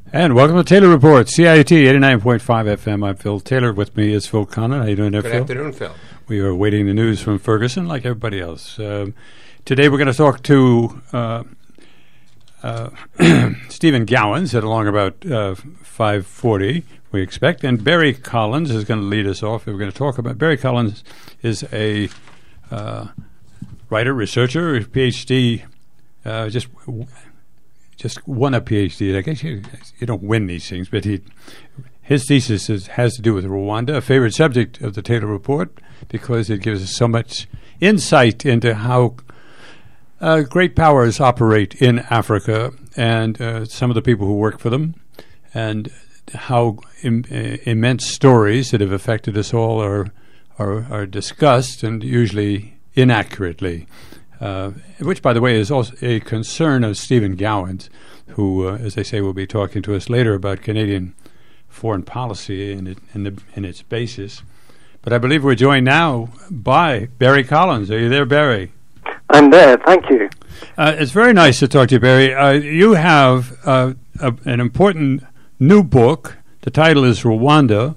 And welcome to Taylor Report, CIUT 89.5 FM. I'm Phil Taylor. With me is Phil Connor. How you doing there, Phil? Good afternoon, Phil. We are awaiting the news from Ferguson like everybody else. Today we're going to talk to Stephen Gowans at along about 5:40, we expect. And Barry Collins is going to lead us off. We're going to talk about... Barry Collins is a writer, researcher, PhD, just won a PhD. I guess you don't win these things, but his thesis has to do with Rwanda, a favorite subject of the Taylor Report, because it gives us so much insight into how great powers operate in Africa and some of the people who work for them, and how immense stories that have affected us all are discussed, and usually inaccurately. Which, by the way, is also a concern of Stephen Gowans, who, as I say, will be talking to us later about Canadian foreign policy and its basis. But I believe we're joined now by Barry Collins. Are you there, Barry? I'm there, thank you. It's very nice to talk to you, Barry. You have an important new book. The title is Rwanda,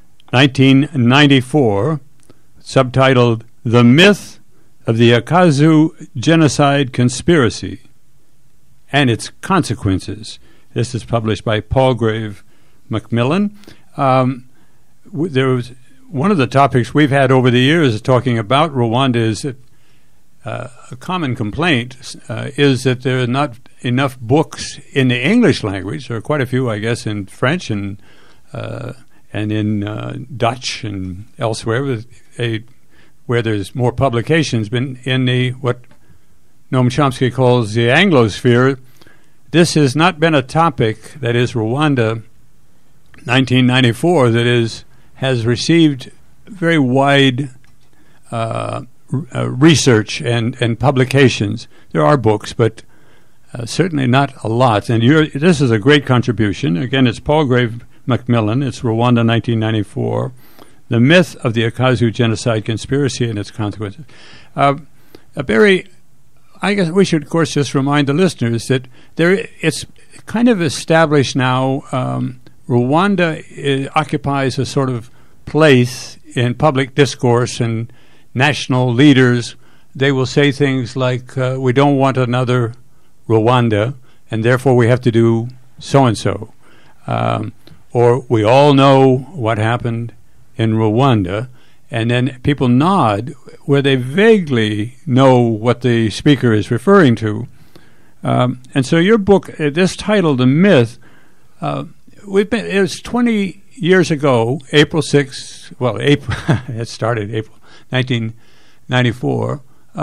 1994, subtitled The Myth of the Akazu Genocide Conspiracy and Its Consequences. This is published by Palgrave Macmillan. There was one of the topics we've had over the years talking about Rwanda is that a common complaint is that there are not enough books in the English language. There are quite a few, I guess, in French and in Dutch and elsewhere, where there's more publications, but in the what Noam Chomsky calls the Anglosphere, this has not been a topic, that is Rwanda 1994, that has received very wide research and publications. There are books, but certainly not a lot. And this is a great contribution. Again, it's Palgrave Macmillan. It's Rwanda 1994. The Myth of the Akazu Genocide Conspiracy and Its Consequences. Barry, I guess we should, of course, just remind the listeners that it's kind of established now. Rwanda occupies a sort of place in public discourse, and national leaders, they will say things like, we don't want another Rwanda, and therefore we have to do so-and-so. Or we all know what happened in Rwanda, and then people nod where they vaguely know what the speaker is referring to. And so your book, this title, The Myth, it was 20 years ago, April 6th, it started April 1994,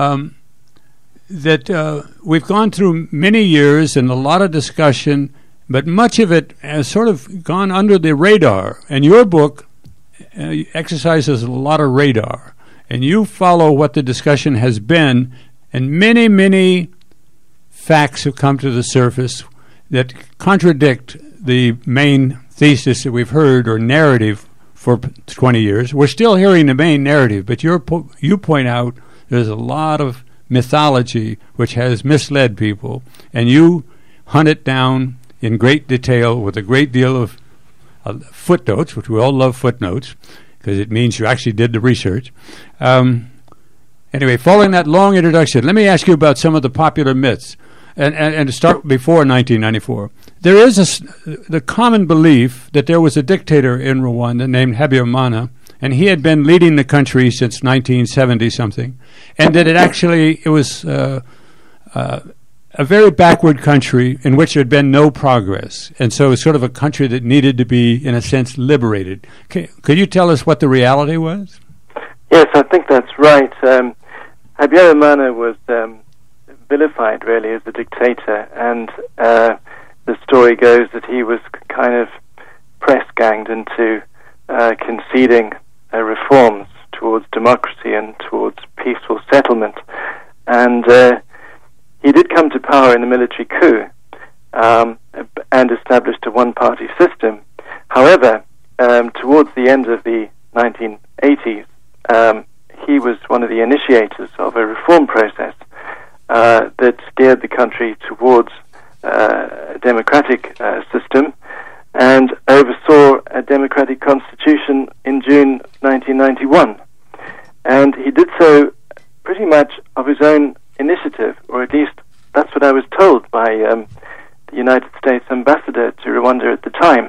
that we've gone through many years and a lot of discussion, but much of it has sort of gone under the radar. And your book exercises a lot of radar, and you follow what the discussion has been, and many, many facts have come to the surface that contradict the main thesis that we've heard, or narrative, for 20 years. We're still hearing the main narrative, but you point out there's a lot of mythology which has misled people, and you hunt it down in great detail with a great deal of footnotes, which we all love footnotes, because it means you actually did the research. Anyway, following that long introduction, let me ask you about some of the popular myths, and to start before 1994. There is the common belief that there was a dictator in Rwanda named Habyarimana, and he had been leading the country since 1970-something, and that it was a very backward country in which there had been no progress. And so it's sort of a country that needed to be, in a sense, liberated. Could you tell us what the reality was? Yes, I think that's right. Habyarimana was vilified, really, as a dictator, and the story goes that he was kind of press-ganged into conceding reforms towards democracy and towards peaceful settlement. And he did come to power in a military coup and established a one-party system. However, towards the end of the 1980s, he was one of the initiators of a reform process that steered the country towards a democratic system and oversaw a democratic constitution in June 1991. And he did so pretty much of his own initiative, or at least that's what I was told by the United States ambassador to Rwanda at the time,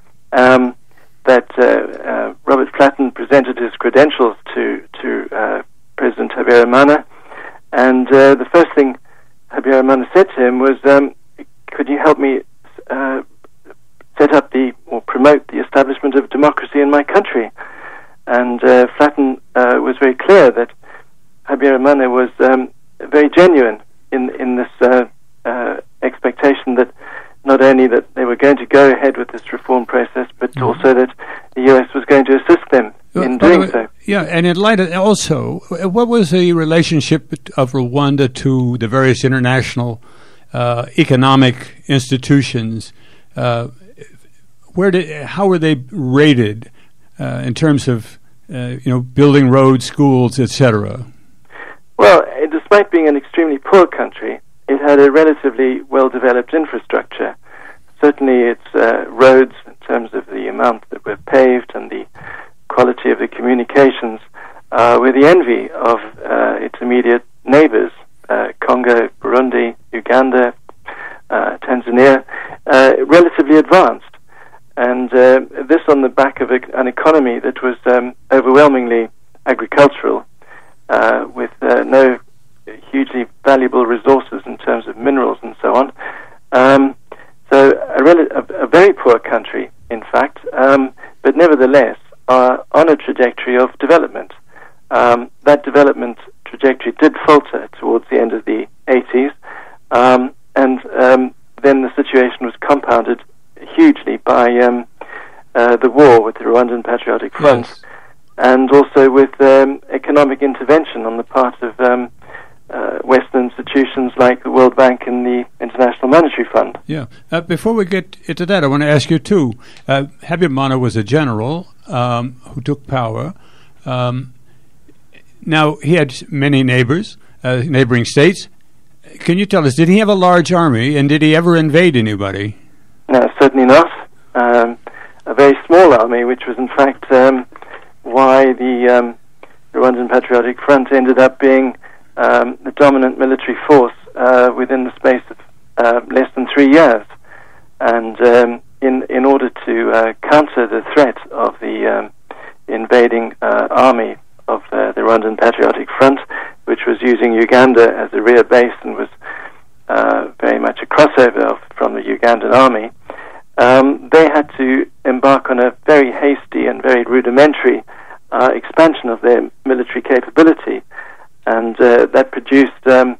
that Robert Flatten presented his credentials to President Habyarimana, and the first thing Habyarimana said to him was, could you help me set up or promote the establishment of democracy in my country? And Flatten was very clear that Habyarimana was very genuine in this expectation that not only that they were going to go ahead with this reform process, but also that the U.S. was going to assist them in doing so. Yeah, and in light of also, what was the relationship of Rwanda to the various international economic institutions? How were they rated in terms of building roads, schools, etc.? Well, despite being an extremely poor country, it had a relatively well-developed infrastructure. Certainly its roads, in terms of the amount that were paved and the quality of the communications, were the envy of its immediate neighbors, Congo, Burundi, Uganda, Tanzania, relatively advanced. And this on the back of an economy that was overwhelmingly agricultural, with no hugely valuable resources in terms of minerals and so on. So a very poor country, in fact, but nevertheless on a trajectory of development. That development trajectory did falter towards the end of the 80s, and then the situation was compounded hugely by the war with the Rwandan Patriotic Front, yes, and also with economic intervention on the part of Western institutions like the World Bank and the International Monetary Fund. Yeah. Before we get into that, I want to ask you too. Habyarimana was a general who took power. Now, he had many neighbors, neighboring states. Can you tell us, did he have a large army, and did he ever invade anybody? No, certainly not. A very small army, which was in fact why the Rwandan Patriotic Front ended up being the dominant military force within the space of less than 3 years. And in order to counter the threat of the invading army of the Rwandan Patriotic Front, which was using Uganda as a rear base and was very much a crossover from the Ugandan army, they had to embark on a very hasty and very rudimentary expansion of their military capability, and that produced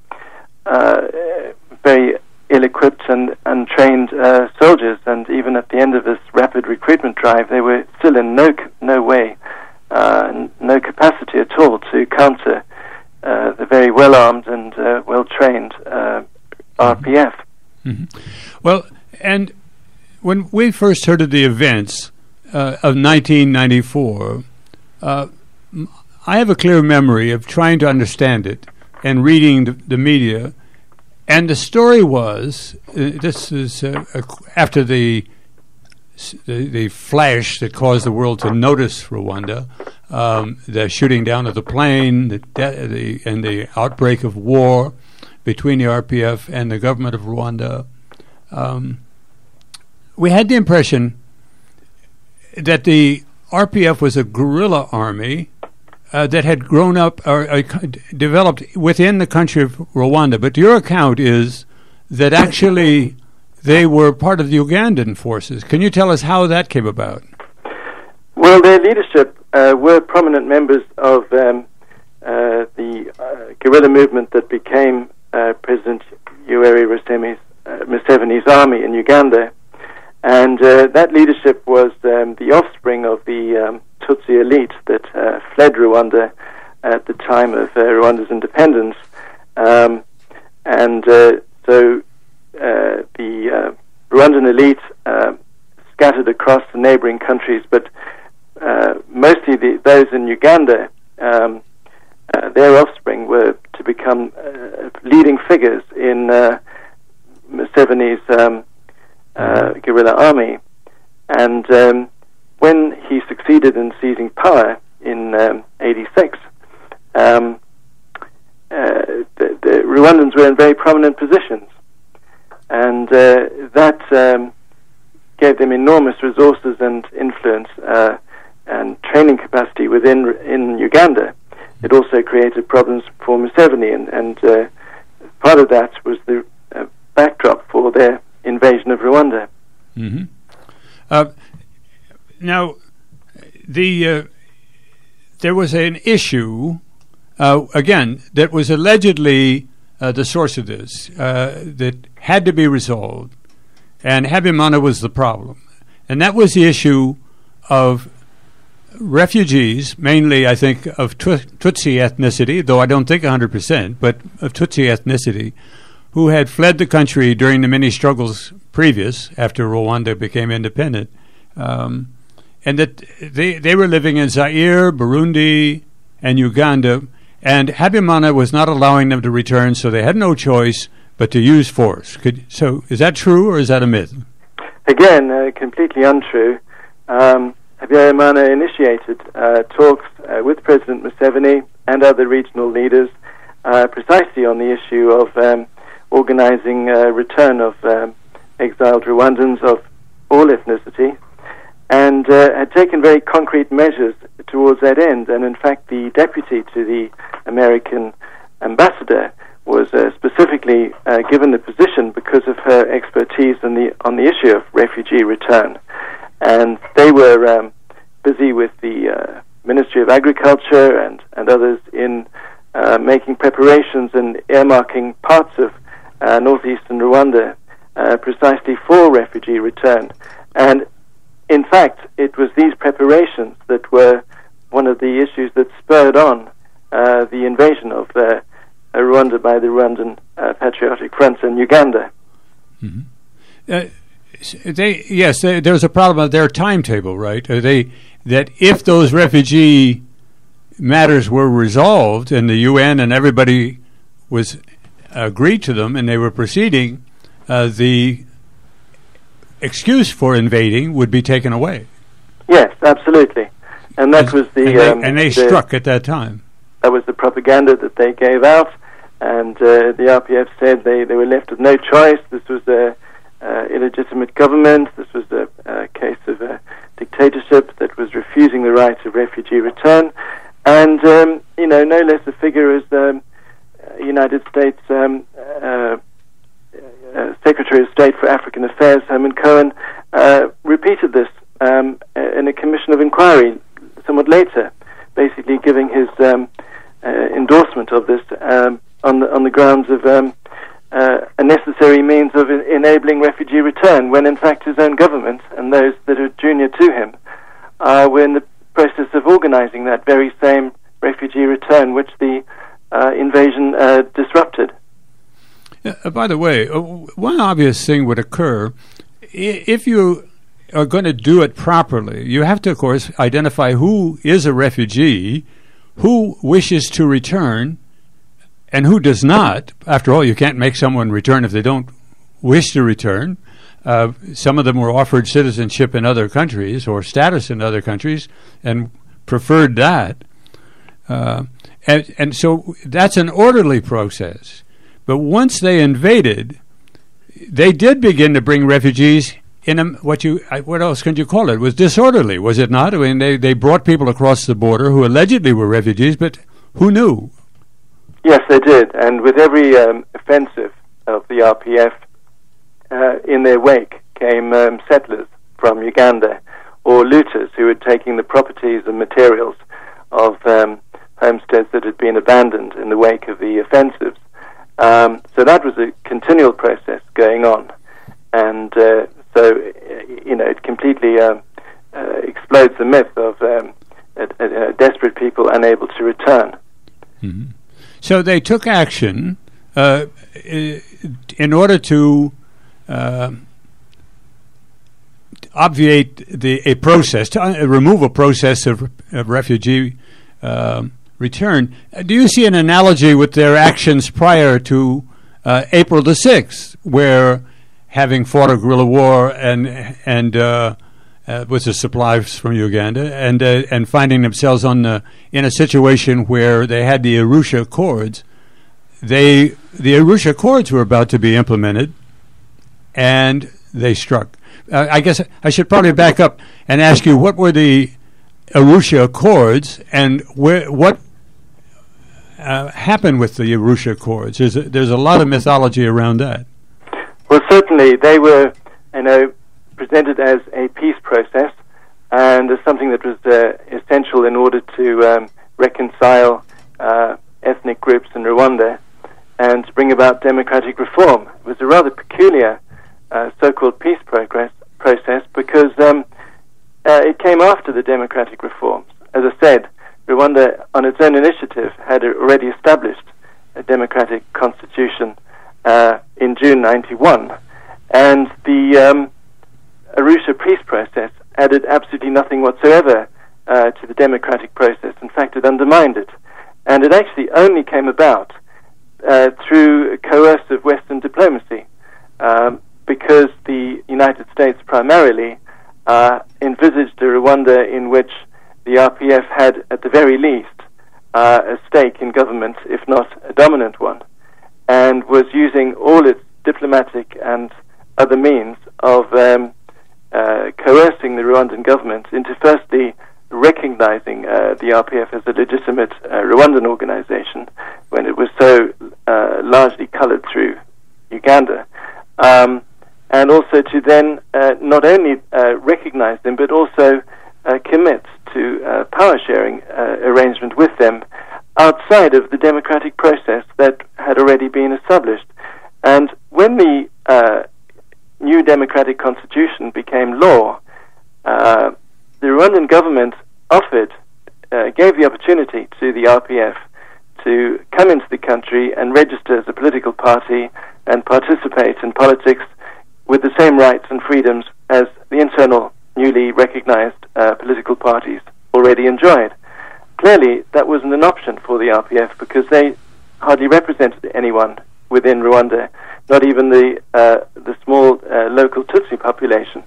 very ill-equipped and untrained soldiers. And even at the end of this rapid recruitment drive, they were still in no way, no capacity at all to counter the very well-armed and well-trained RPF. Mm-hmm. Well, and when we first heard of the events of 1994, I have a clear memory of trying to understand it and reading the media. And the story was, this is after the flash that caused the world to notice Rwanda, the shooting down of the plane, and the outbreak of war between the RPF and the government of Rwanda. We had the impression that the RPF was a guerrilla army that had grown up or developed within the country of Rwanda. But your account is that actually they were part of the Ugandan forces. Can you tell us how that came about? Well, their leadership were prominent members of the guerrilla movement that became President Yoweri Museveni's army in Uganda. And that leadership was the offspring of the Tutsi elite that fled Rwanda at the time of Rwanda's independence. So the Rwandan elite scattered across the neighboring countries, but mostly those in Uganda, their offspring were to become leading figures in Museveni's guerrilla army. And when he succeeded in seizing power in 86, the Rwandans were in very prominent positions, and that gave them enormous resources and influence and training capacity in Uganda. It also created problems for Museveni, and part of that was the backdrop for their invasion of Rwanda. Mm-hmm. Now, there was an issue, again, that was allegedly the source of this, that had to be resolved, and Habyarimana was the problem. And that was the issue of refugees, mainly, I think, of Tutsi ethnicity, though I don't think 100%, but of Tutsi ethnicity, who had fled the country during the many struggles previous, after Rwanda became independent, and that they were living in Zaire, Burundi, and Uganda, and Habyarimana was not allowing them to return, so they had no choice but to use force. So is that true, or is that a myth? Again, completely untrue. Habyarimana initiated talks with President Museveni and other regional leaders precisely on the issue of organizing return of exiled Rwandans of all ethnicity, and had taken very concrete measures towards that end. And in fact, the deputy to the American ambassador was specifically given the position because of her expertise on the issue of refugee return. And they were busy with the Ministry of Agriculture and others in making preparations and earmarking parts of northeastern Rwanda precisely for refugee return. And in fact, it was these preparations that were one of the issues that spurred on the invasion of Rwanda by the Rwandan Patriotic Front in Uganda. Mm-hmm. There was a problem with their timetable, right? That if those refugee matters were resolved and the UN and everybody was agreed to them and they were proceeding, the excuse for invading would be taken away. Yes, absolutely. And that was the... And they struck at that time. That was the propaganda that they gave out, and the RPF said they were left with no choice. This was a illegitimate government. This was a case of a dictatorship that was refusing the right of refugee return. And, no less a figure as the United States Secretary of State for African Affairs, Herman Cohen, repeated this in a commission of inquiry somewhat later, basically giving his endorsement of this on the grounds of a necessary means of enabling refugee return, when in fact his own government and those that are junior to him were in the process of organizing that very same refugee return, which the invasion disrupted. By the way, one obvious thing would occur if you are going to do it properly. You have to, of course, identify who is a refugee, who wishes to return, and who does not. After all, you can't make someone return if they don't wish to return. Some of them were offered citizenship in other countries or status in other countries and preferred that. And so that's an orderly process. But once they invaded, they did begin to bring refugees in what else can you call it? It was disorderly, was it not? I mean, they brought people across the border who allegedly were refugees, but who knew? Yes, they did. And with every offensive of the RPF, in their wake came settlers from Uganda, or looters who were taking the properties and materials of homesteads that had been abandoned in the wake of the offensives. So that was a continual process going on. And it completely explodes the myth of desperate people unable to return. Mm-hmm. So they took action in order to obviate a process, to remove a process of refugee return. Do you see an analogy with their actions prior to April the 6th, where having fought a guerrilla war and with the supplies from Uganda, and finding themselves in a situation where they had the Arusha Accords. The Arusha Accords were about to be implemented, and they struck. I guess I should probably back up and ask you, what were the Arusha Accords, and what happened with the Arusha Accords? There's a lot of mythology around that. Well, certainly they were, presented as a peace process and as something that was essential in order to reconcile ethnic groups in Rwanda and to bring about democratic reform. It was a rather peculiar so-called peace process because it came after the democratic reforms. As I said, Rwanda, on its own initiative, had already established a democratic constitution in June '91, and the Arusha peace process added absolutely nothing whatsoever to the democratic process. In fact, it undermined it, and it actually only came about through coercive Western diplomacy, because the United States primarily envisaged a Rwanda in which the RPF had, at the very least, a stake in government, if not a dominant one, and was using all its diplomatic and other means of coercing the Rwandan government into firstly recognizing the RPF as a legitimate Rwandan organization when it was so largely colored through Uganda, and also to then not only recognize them but also commit to power sharing arrangement with them outside of the democratic process that had already been established. And when the new democratic constitution became law, the Rwandan government gave the opportunity to the RPF to come into the country and register as a political party and participate in politics with the same rights and freedoms as the internal newly recognized political parties already enjoyed. Clearly, that wasn't an option for the RPF because they hardly represented anyone within Rwanda, not even the small local Tutsi population.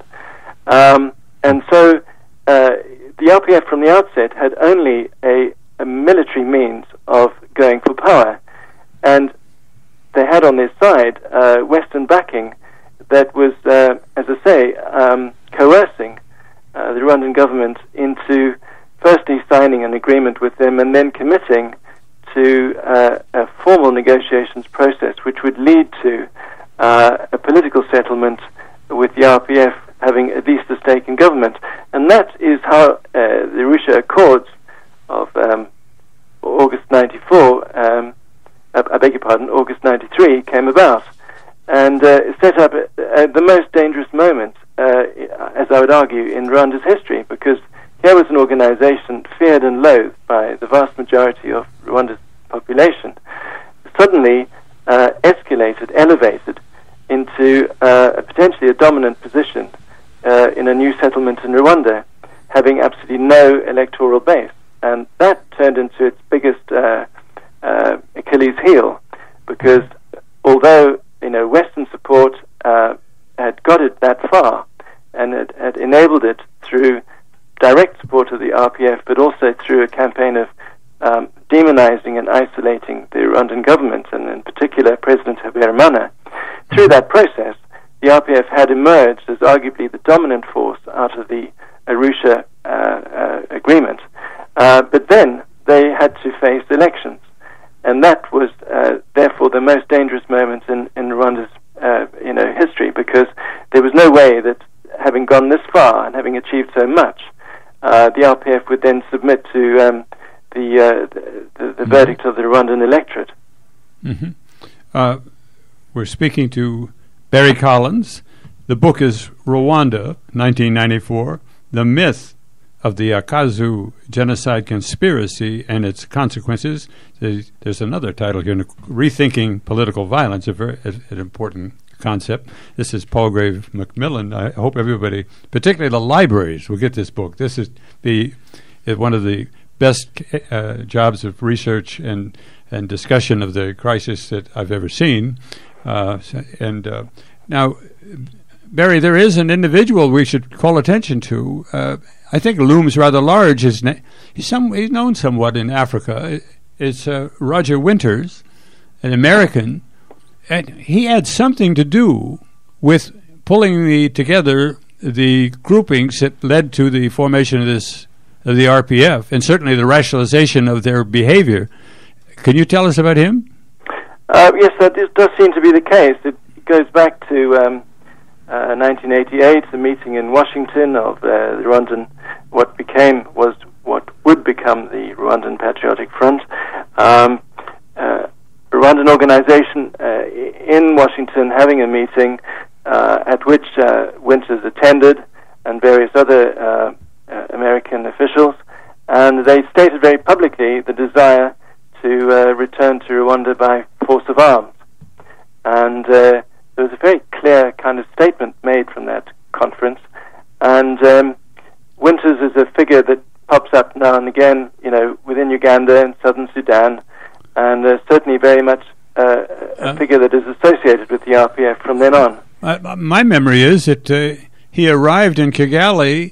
And so the RPF from the outset had only a military means of going for power, and they had on their side Western backing that was, as I say, coercing the Rwandan government into firstly signing an agreement with them and then committing to a formal negotiations process which would lead to a political settlement with the RPF having at least a stake in government. And that is how the Arusha Accords of August 94, August 93 came about, and set up the most dangerous moment, as I would argue, in Rwanda's history, because here was an organization feared and loathed by the vast majority of Rwanda's population, suddenly escalated, elevated into potentially a dominant position in a new settlement in Rwanda, having absolutely no electoral base. And that turned into its biggest Achilles heel, because although Western support had got it that far and had enabled it through direct support of the RPF, but also through a campaign of demonizing and isolating the Rwandan government, and in particular President Habyarimana. Through that process, the RPF had emerged as arguably the dominant force out of the Arusha agreement. But then they had to face elections, and that was therefore the most dangerous moment in Rwanda's history, because there was no way that, having gone this far and having achieved so much, the RPF would then submit to the verdict of the Rwandan electorate. Mm-hmm. We're speaking to Barry Collins. The book is Rwanda, 1994, The Myth of the Akazu Genocide Conspiracy and Its Consequences. There's another title here, Rethinking Political Violence, an important concept. This is Palgrave Macmillan. I hope everybody, particularly the libraries, will get this book. This is one of the best jobs of research and discussion of the crisis that I've ever seen. Now, Barry, there is an individual we should call attention to. I think looms rather large. He's known somewhat in Africa. It's Roger Winters, an American, and he had something to do with pulling together the groupings that led to the formation of the RPF, and certainly the rationalization of their behavior. Can you tell us about him? Yes, that does seem to be the case. It goes back to 1988, a meeting in Washington of the Rwandan, what would become the Rwandan Patriotic Front, Rwandan organization in Washington having a meeting at which Winters attended and various other American officials, and they stated very publicly the desire to return to Rwanda by force of arms. And there was a very clear kind of statement made from that conference. And Winters is a figure that pops up now and again, within Uganda and southern Sudan, and certainly very much a figure that is associated with the RPF from then on. My memory is that he arrived in Kigali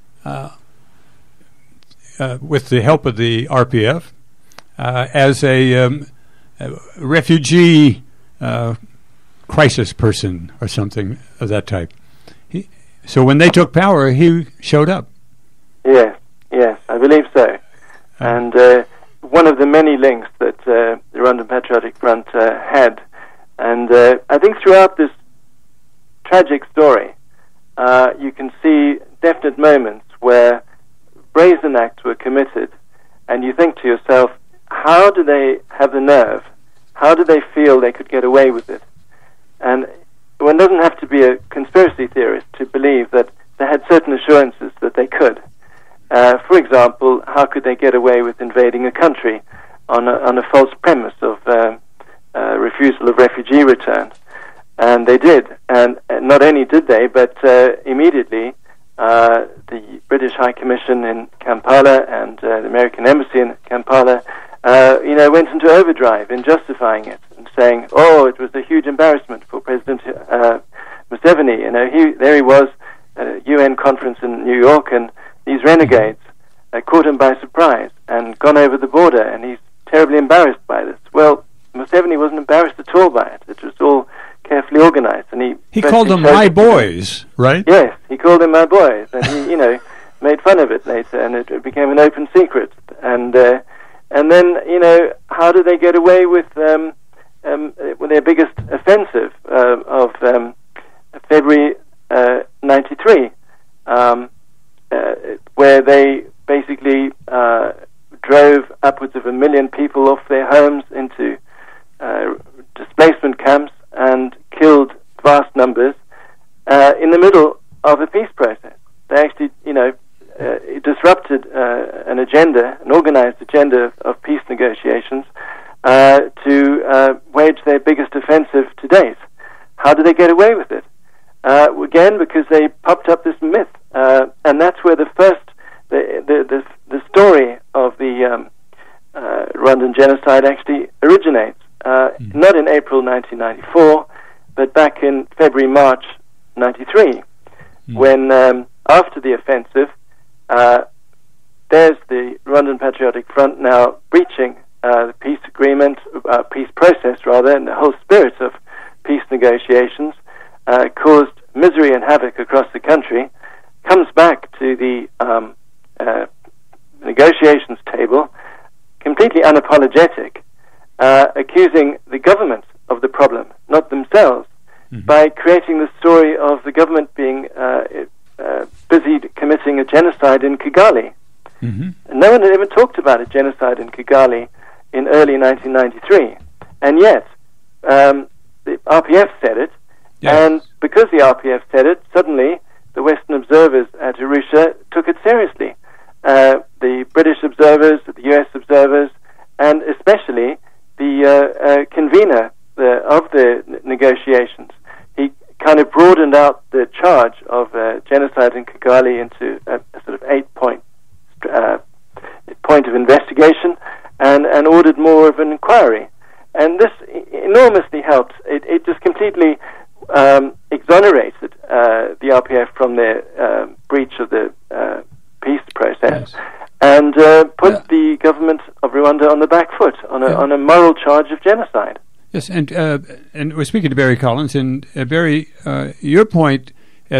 with the help of the RPF as a refugee crisis person or something of that type. So when they took power, he showed up. Yes, I believe so. And one of the many links that the Rwandan Patriotic Front had. And I think throughout this tragic story, you can see definite moments where brazen acts were committed, and you think to yourself, how do they have the nerve? How do they feel they could get away with it? And one doesn't have to be a conspiracy theorist to believe that they had certain assurances that they could. For example, how could they get away with invading a country on a false premise of refusal of refugee return? And they did. And not only did they, but immediately the British High Commission in Kampala and the American Embassy in Kampala went into overdrive in justifying it and saying, it was a huge embarrassment for President Museveni. There he was at a UN conference in New York, and these renegades caught him by surprise and gone over the border, and he's terribly embarrassed by this. Well, Museveni wasn't embarrassed at all by it. It was all carefully organized, and he called them my boys, right? Yes, he called them my boys, and he, made fun of it later, and it became an open secret. And then, how do they get away with their biggest offensive of February '93, where they basically drove upwards of 1 million people off their homes into displacement camps and killed vast numbers in the middle of a peace process. They actually, disrupted an organized agenda of peace negotiations to wage their biggest offensive to date. How do they get away with it? Again, because they popped up this myth, and that's where the story of the Rwandan genocide actually originates. Not in April 1994, but back in February, March 93, when after the offensive, there's the Rwandan Patriotic Front now breaching the peace agreement, peace process rather, and the whole spirit of peace negotiations, caused misery and havoc across the country, comes back to the negotiations table, completely unapologetic, accusing the government of the problem, not themselves, by creating the story of the government being busy committing a genocide in Kigali. No one had ever talked about a genocide in Kigali in early 1993, and yet the RPF said it, and because the RPF said it, suddenly the Western observers at Arusha took it seriously. The British observers, the US observers, and especially the convener of the negotiations. He kind of broadened out the charge of genocide in Kigali into a sort of 8-point point of investigation, and ordered more of an inquiry. And this enormously helped. It just completely exonerated the RPF from their breach of the peace process, and put the government of Rwanda on the back foot on a moral charge of genocide. Yes, and we're speaking to Barry Collins, and Barry, your point,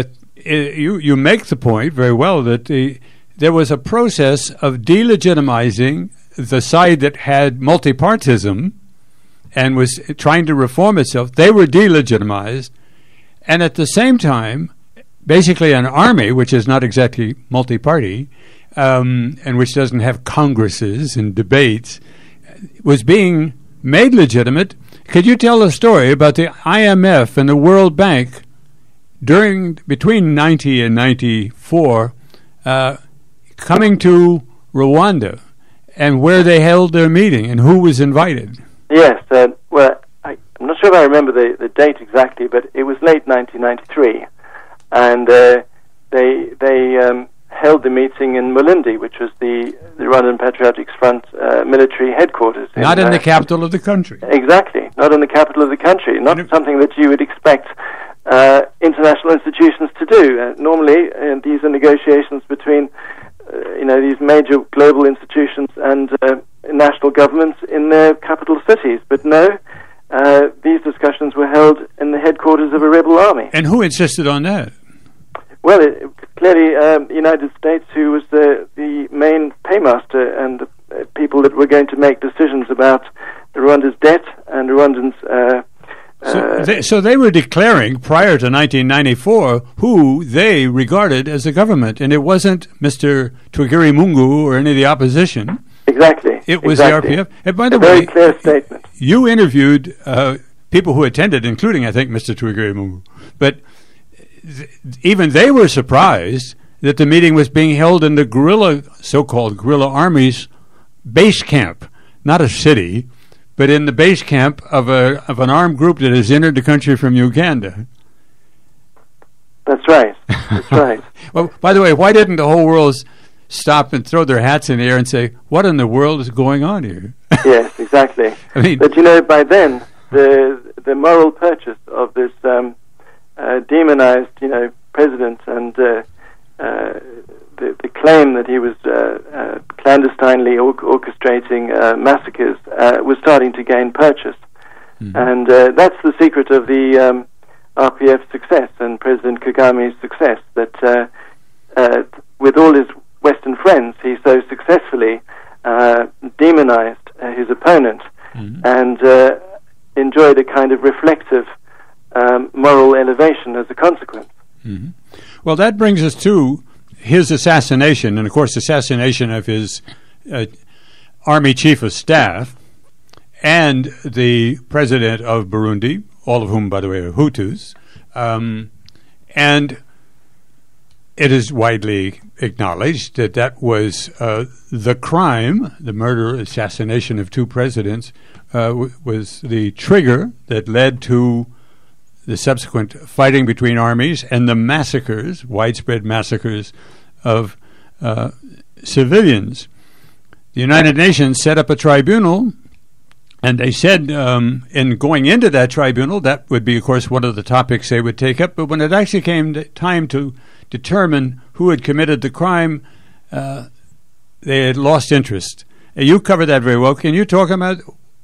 you make the point very well that there was a process of delegitimizing the side that had multipartism and was trying to reform itself. They were delegitimized, and at the same time, basically an army, which is not exactly multi-party, and which doesn't have congresses and debates, was being made legitimate. Could you tell a story about the IMF and the World Bank between 90 and 94 coming to Rwanda, and where they held their meeting and who was invited? Yes, well, I'm not sure if I remember the date exactly, but it was late 1993, and they held the meeting in Mulindi, which was the Rwandan Patriotic Front military headquarters. Not in the capital of the country. Exactly, not in the capital of the country. Not something that you would expect international institutions to do. Normally, these are negotiations between these major global institutions and national governments in their capital cities. But no, these discussions were held in the headquarters of a rebel army. And who insisted on that? Well, clearly the United States, who was the main paymaster and the people that were going to make decisions about Rwanda's debt and Rwandans. So they were declaring prior to 1994 who they regarded as the government, and it wasn't Mr. Twigiri or any of the opposition. Exactly. It was the RPF. And by the way, very clear statement. You interviewed people who attended, including, I think, Mr. Twigiri but even they were surprised that the meeting was being held in the so-called guerrilla army's base camp, not a city, but in the base camp of an armed group that has entered the country from Uganda. That's right. That's right. Well, by the way, why didn't the whole world stop and throw their hats in the air and say, "What in the world is going on here?" Yes, exactly. I mean, but by then the moral purchase of this demonized, president and the claim that he was clandestinely orchestrating massacres was starting to gain purchase. Mm-hmm. And that's the secret of the RPF's success and President Kagame's success, that with all his Western friends, he so successfully demonized his opponent, mm-hmm. and enjoyed a kind of reflective moral elevation as a consequence. Mm-hmm. Well, that brings us to his assassination, and of course assassination of his army chief of staff and the president of Burundi, all of whom, by the way, are Hutus. And it is widely acknowledged that was the crime, the murder, assassination of two presidents, was the trigger that led to the subsequent fighting between armies and the massacres, widespread massacres of civilians. The United Nations set up a tribunal, and they said in going into that tribunal, that would be, of course, one of the topics they would take up. But when it actually came time to determine who had committed the crime, they had lost interest. You covered that very well. Can you talk about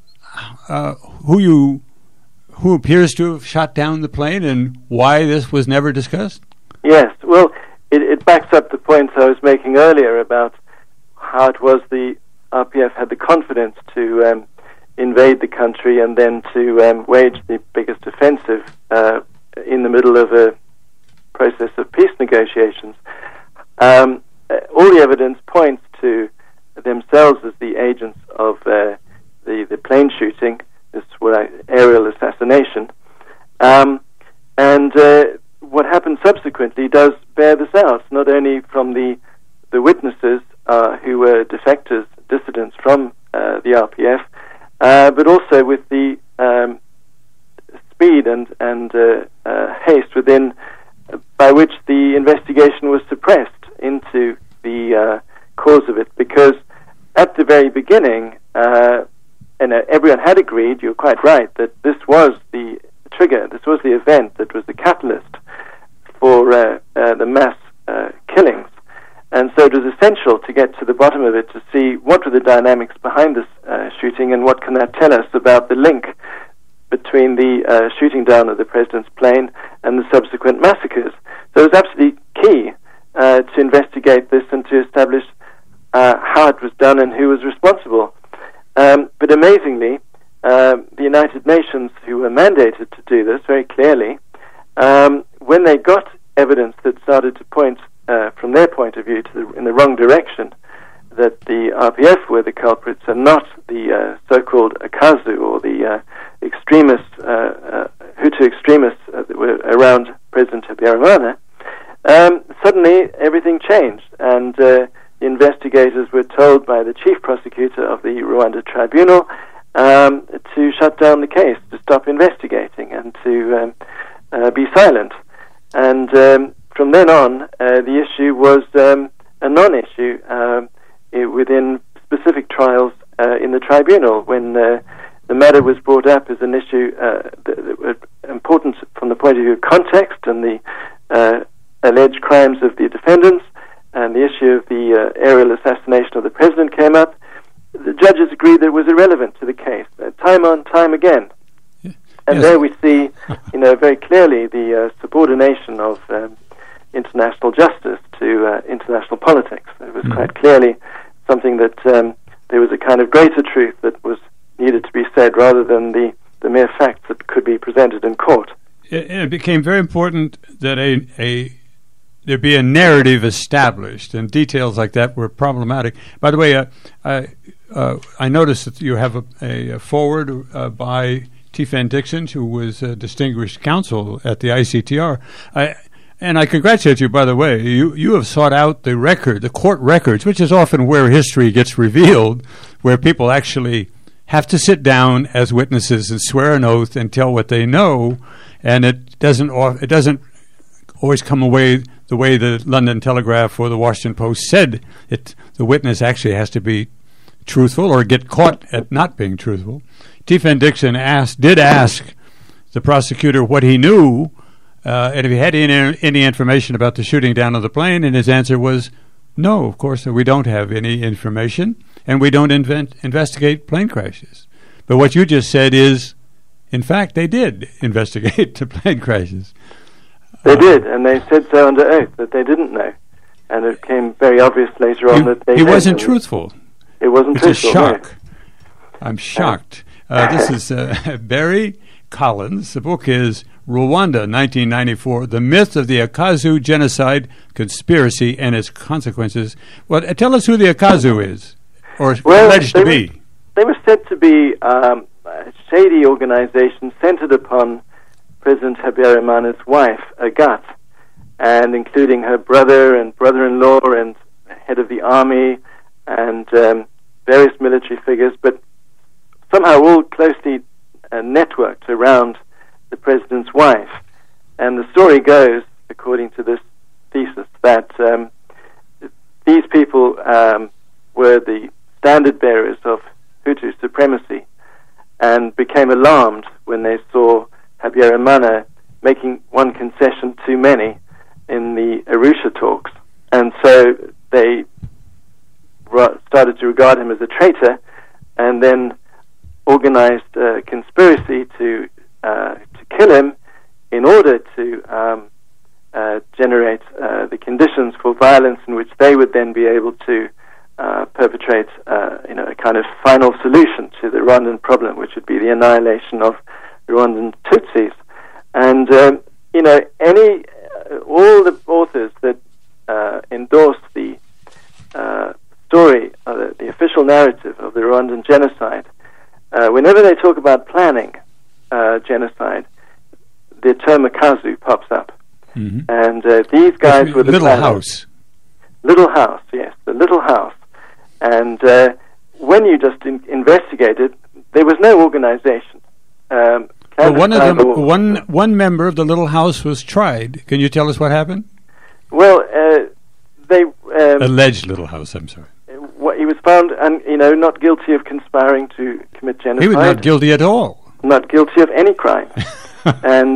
who appears to have shot down the plane and why this was never discussed? Yes, well, it backs up the points I was making earlier about how it was the RPF had the confidence to invade the country and then to wage the biggest offensive in the middle of a process of peace negotiations. All the evidence points to themselves as the agents of the plane shooting, this aerial assassination, and what happened subsequently does bear this out, not only from the witnesses who were defectors, dissidents from the RPF, but also with the speed and haste by which the investigation was suppressed into the cause of it, because at the very beginning, and everyone had agreed, you're quite right, that this was the trigger. This was the event that was the catalyst for the mass killings. And so it was essential to get to the bottom of it to see what were the dynamics behind this shooting and what can that tell us about the link between the shooting down of the president's plane and the subsequent massacres. So it was absolutely key to investigate this and to establish how it was done and who was responsible. But amazingly, the United Nations, who were mandated to do this very clearly, when they got evidence that started to point, from their point of view, in the wrong direction, that the RPF were the culprits and not the so-called Akazu or the extremists, Hutu extremists that were around President Habyarimana, suddenly everything changed, and the investigators were told by the chief prosecutor of the Rwanda tribunal to shut down the case, to stop investigating, and to be silent. And from then on, the issue was a non-issue within specific trials in the tribunal. When the matter was brought up as an issue that was important from the point of view of context and the alleged crimes of the defendants, and the issue of the aerial assassination of the president came up, the judges agreed that it was irrelevant to the case, time on, time again. And there we see, very clearly the subordination of international justice to international politics. It was quite clearly something that there was a kind of greater truth that was needed to be said rather than the mere facts that could be presented in court. It became very important that there be a narrative established, and details like that were problematic. By the way, I noticed that you have a forward by T-Fan Dixon, who was a distinguished counsel at the ICTR. And I congratulate you, by the way. You have sought out the court records, which is often where history gets revealed, where people actually have to sit down as witnesses and swear an oath and tell what they know, and it doesn't always come away the way the London Telegraph or the Washington Post said it. The witness actually has to be truthful or get caught at not being truthful. T-Fan Dixon did ask the prosecutor what he knew, and if he had any information about the shooting down of the plane, and his answer was, no, of course, we don't have any information, and we don't investigate plane crashes. But what you just said is, in fact, they did investigate the plane crashes. They did, and they said so under oath that they didn't know. And it became very obvious later on that they He wasn't truthful. It wasn't truthful. It's a shock. No. I'm shocked. This is Barry Collins. The book is Rwanda, 1994, The Myth of the Akazu Genocide, Conspiracy, and Its Consequences. Well, tell us who the Akazu is, or alleged to be. They were said to be a shady organization centered upon President Habyarimana's wife, Agathe, and including her brother and brother-in-law and head of the army and various military figures, but somehow all closely networked around the president's wife. And the story goes, according to this thesis, that these people were the standard bearers of Hutu supremacy and became alarmed when they saw Habyarimana making one concession too many in the Arusha talks. And so they started to regard him as a traitor, and then organized a conspiracy to kill him in order to generate the conditions for violence in which they would then be able to perpetrate a kind of final solution to the Rwandan problem, which would be the annihilation of Rwandan Tutsis. And all the authors that endorse the story, the official narrative of the Rwandan genocide, whenever they talk about planning genocide, the term Akazu pops up. Mm-hmm. And these guys were the Little House. Little House, yes, the Little House. And when you just investigated, there was no organization. Well, one member of the Little House was tried. Can you tell us what happened? Well, they alleged Little House. I'm sorry. He was found, not guilty of conspiring to commit genocide. He was not guilty at all. Not guilty of any crime. and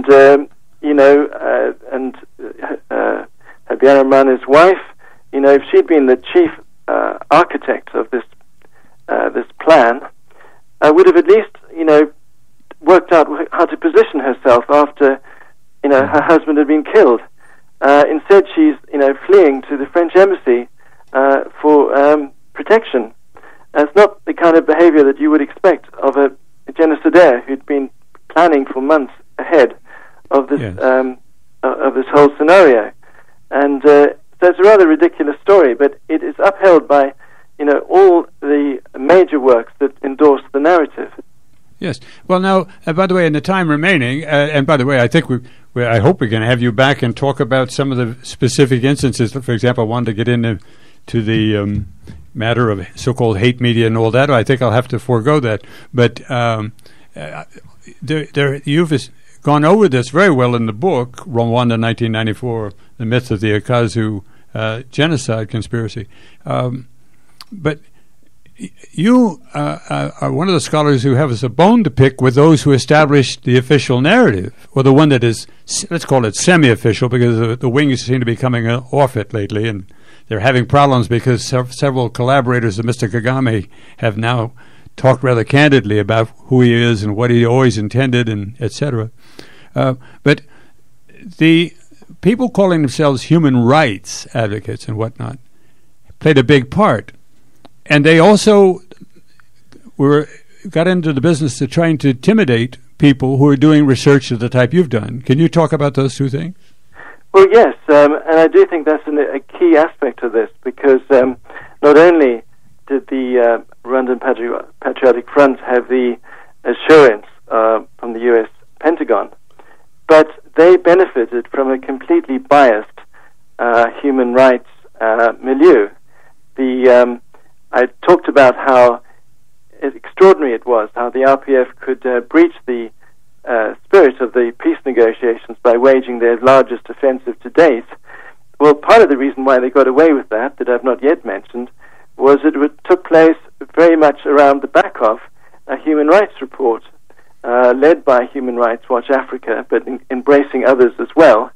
Habyarimana's wife, if she'd been the chief architect of this plan, would have at least worked out how to position herself after her husband had been killed. Instead, she's fleeing to the French embassy for protection. It's not the kind of behavior that you would expect of a genocidaire who'd been planning for months ahead of this of this whole scenario. And so it's a rather ridiculous story, but it is upheld by all the major works that endorse the narrative. Yes. Well, now, by the way, in the time remaining, and by the way, I think I hope we're going to have you back and talk about some of the specific instances. For example, I wanted to get into the matter of so-called hate media and all that. I think I'll have to forego that. But you've gone over this very well in the book, Rwanda 1994, The Myth of the Akazu Genocide Conspiracy. But you are one of the scholars who have a bone to pick with those who established the official narrative, or the one that is, let's call it semi-official, because the wings seem to be coming off it lately, and they're having problems because several collaborators of Mr. Kagame have now talked rather candidly about who he is and what he always intended, and etc. But the people calling themselves human rights advocates and whatnot played a big part. And they also got into the business of trying to intimidate people who are doing research of the type you've done. Can you talk about those two things? Well, yes, and I do think that's a key aspect of this, because not only did the Rwandan Patriotic Front have the assurance from the U.S. Pentagon, but they benefited from a completely biased human rights milieu. I talked about how extraordinary it was, how the RPF could breach the spirit of the peace negotiations by waging their largest offensive to date. Well, part of the reason why they got away with that I've not yet mentioned, was it took place very much around the back of a human rights report led by Human Rights Watch Africa, but embracing others as well,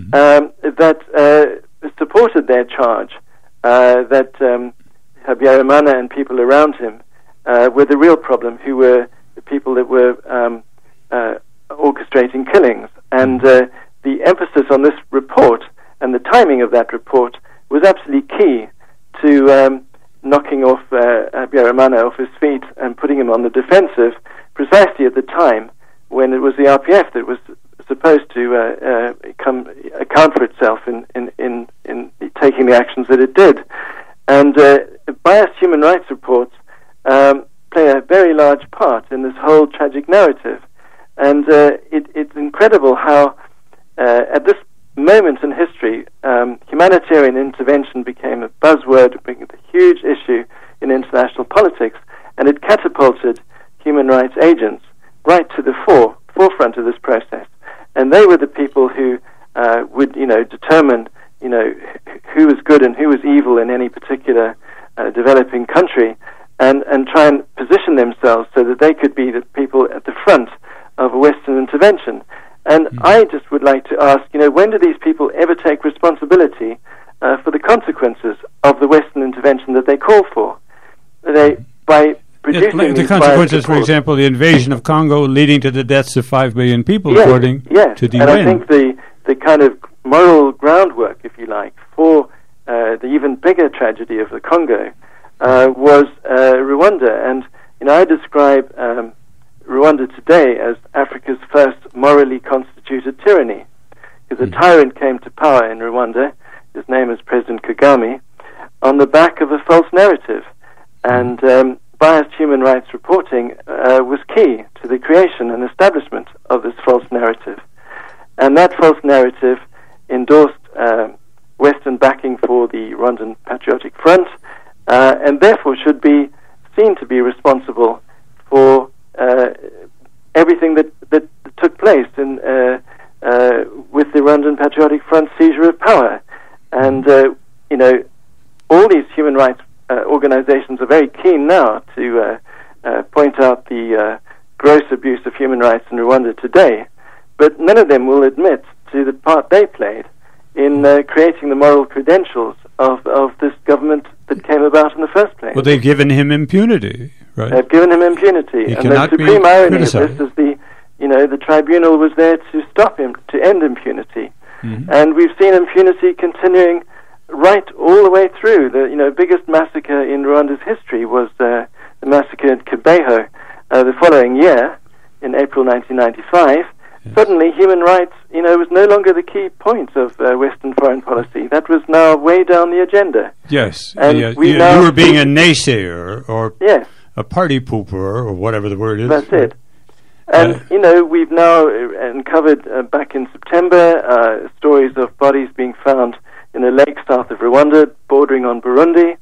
that supported their charge that Habyarimana and people around him were the real problem, who were the people that were orchestrating killings. And the emphasis on this report and the timing of that report was absolutely key to knocking off Habyarimana off his feet and putting him on the defensive, precisely at the time when it was the RPF that was supposed to account for itself in taking the actions that it did. And biased human rights reports play a very large part in this whole tragic narrative. And it's incredible how, at this moment in history, humanitarian intervention became a buzzword, became a huge issue in international politics, and it catapulted human rights agents right to the forefront of this process. And they were the people who would, determine, who was good and who was evil in any particular developing country, and try and position themselves so that they could be the people at the front of a Western intervention. And I just would like to ask, when do these people ever take responsibility for the consequences of the Western intervention that they call for? By producing the consequences, for example, the invasion of Congo leading to the deaths of 5 million people, according to the UN. And I think the kind of moral groundwork, if you like, for the even bigger tragedy of the Congo was Rwanda. And I describe Rwanda today as Africa's first morally constituted tyranny, because a tyrant came to power in Rwanda. His name is President Kagame, on the back of a false narrative. And biased human rights reporting was key to the creation and establishment of this false narrative. And that false narrative endorsed Western backing for the Rwandan Patriotic Front, and therefore should be seen to be responsible for everything that took place with the Rwandan Patriotic Front seizure of power. And all these human rights organizations are very keen now to point out the gross abuse of human rights in Rwanda today. but none of them will admit to the part they played in creating the moral credentials of this government that came about in the first place. Well, they've given him impunity, right? They've given him impunity, He and cannot the be supreme irony of criticized. this is the tribunal was there to stop him, to end impunity, and we've seen impunity continuing right all the way through. The biggest massacre in Rwanda's history was the massacre at Kibeho the following year, in April 1995. Yes. Suddenly, human rights, was no longer the key point of Western foreign policy. That was now way down the agenda. Yes, and you were being a naysayer or yes. a party pooper or whatever the word is. That's it. And, we've now uncovered back in September stories of bodies being found in a lake south of Rwanda, bordering on Burundi.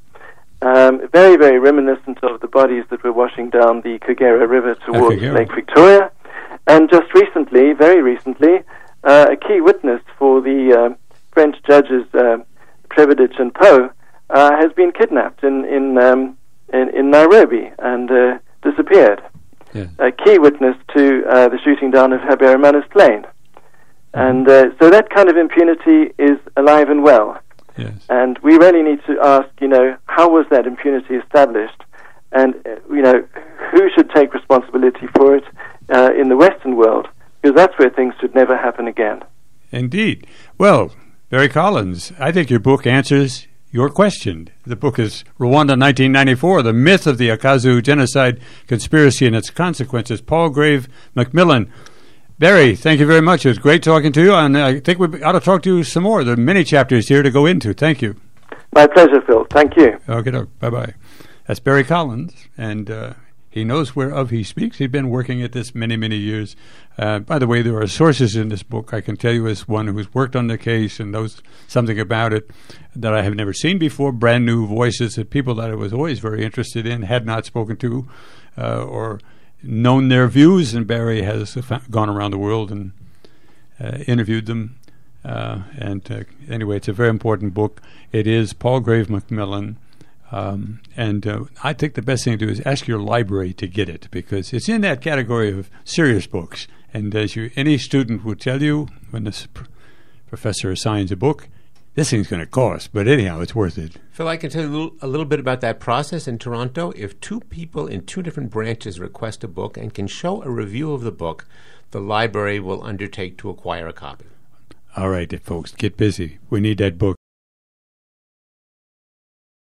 Very, very reminiscent of the bodies that were washing down the Kagera River towards Lake Victoria. And just recently, very recently, a key witness for the French judges Trevedich and Poe has been kidnapped in Nairobi and disappeared. Yes. A key witness to the shooting down of Habyarimana's plane. And so that kind of impunity is alive and well. Yes. And we really need to ask, how was that impunity established? And, who should take responsibility for it in the Western world? Because that's where things should never happen again. Indeed. Well, Barry Collins, I think your book answers your question. The book is Rwanda 1994, The Myth of the Akazu Genocide Conspiracy and Its Consequences. Palgrave Macmillan. Barry, thank you very much. It was great talking to you, and I think we ought to talk to you some more. There are many chapters here to go into. Thank you. My pleasure, Phil. Thank you. Okay, bye-bye. That's Barry Collins, and he knows whereof he speaks. He's been working at this many, many years. By the way, there are sources in this book. I can tell you as one who's worked on the case and knows something about it that I have never seen before, brand new voices of people that I was always very interested in, had not spoken to, or known their views, and Barry has gone around the world and interviewed them. Anyway, it's a very important book. It is Palgrave Macmillan. I think the best thing to do is ask your library to get it, because it's in that category of serious books. And as any student will tell you, when the professor assigns a book, this thing's going to cost. But anyhow, it's worth it. Phil, I can tell you a little bit about that process in Toronto. If two people in two different branches request a book and can show a review of the book, the library will undertake to acquire a copy. All right, folks, get busy. We need that book.